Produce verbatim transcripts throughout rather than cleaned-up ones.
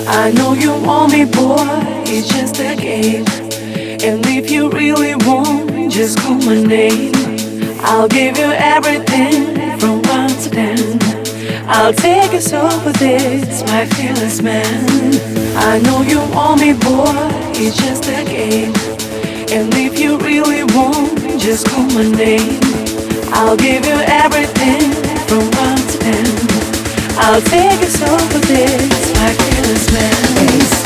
I know you want me, boy, it's just a game. And if you really want, just call my name. I'll give you everything from one to ten. I'll take you over this, my fearless man. I know you want me, boy, it's just a game. And if you really want, just call my name. I'll give you everything from one to ten. I'll take you over this, my fearless man.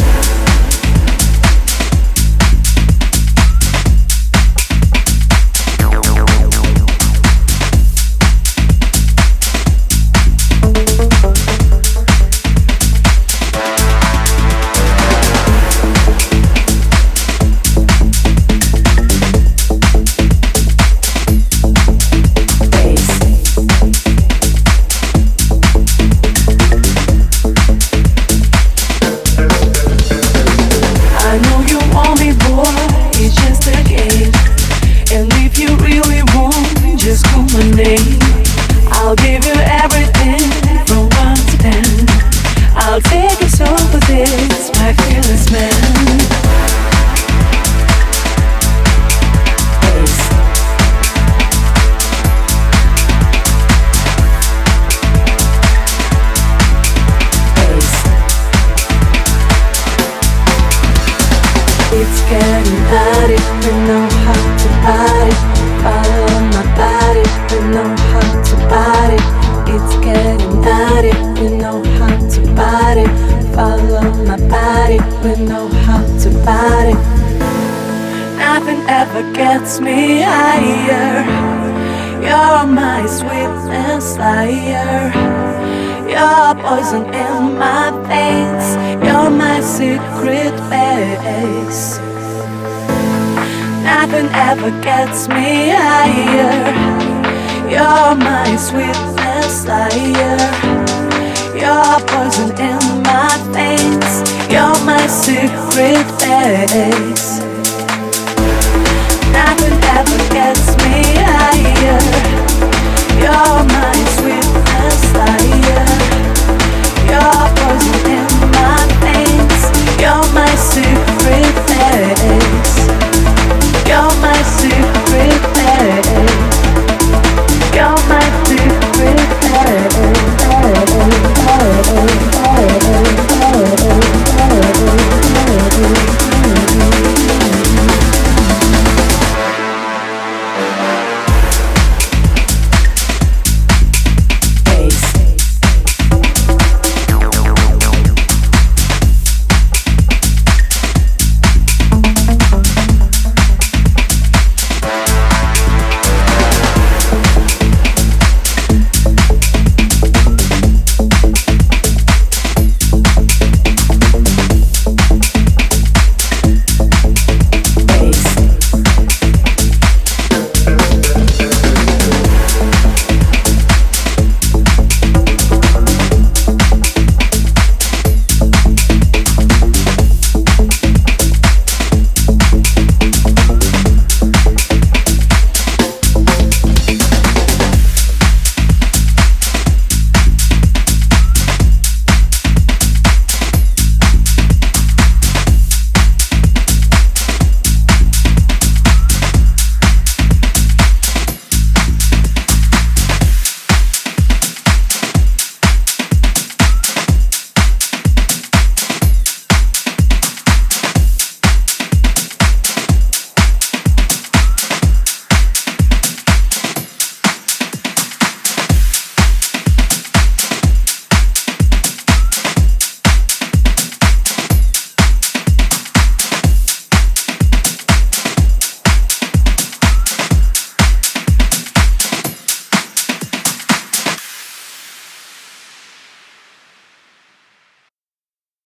I'll give you everything from one to ten. I'll take you over this, my fearless man. Bass. Bass. It's getting hot if we know how to body. Follow my body, we know how to body. It's getting hot if we know how to body. Follow my body, we know how to body. Nothing ever gets me higher. You're my sweetness liar. You're poison in my veins. You're my secret base. Nothing ever gets me higher. You're my sweetness liar. You're poison in my veins. You're my secret base. Nothing ever gets me